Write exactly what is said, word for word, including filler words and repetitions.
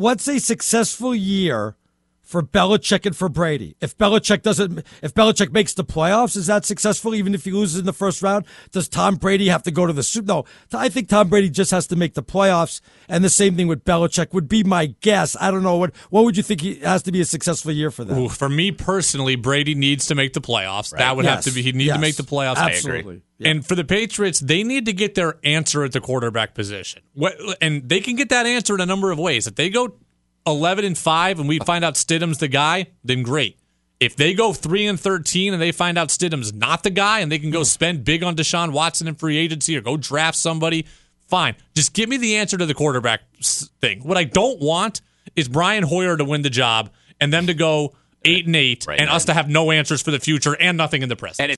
what's a successful year for Belichick and for Brady? If Belichick doesn't, if Belichick makes the playoffs, is that successful even if he loses in the first round? Does Tom Brady have to go to the Super? No, I think Tom Brady just has to make the playoffs, and the same thing with Belichick would be my guess. I don't know what. What would you think he has to be a successful year for them? Ooh, for me personally, Brady needs to make the playoffs. Right. That would Yes. have to be. He need Yes. to make the playoffs. Absolutely. I agree. Yeah. And for the Patriots, they need to get their answer at the quarterback position. What, and they can get that answer in a number of ways. If they go eleven and five and we find out Stidham's the guy, then great. If they go three and thirteen and they find out Stidham's not the guy and they can go spend big on Deshaun Watson in free agency or go draft somebody, fine. Just give me the answer to the quarterback thing. What I don't want is Brian Hoyer to win the job and them to go eight and eight Right, and right. us to have no answers for the future and nothing in the present. And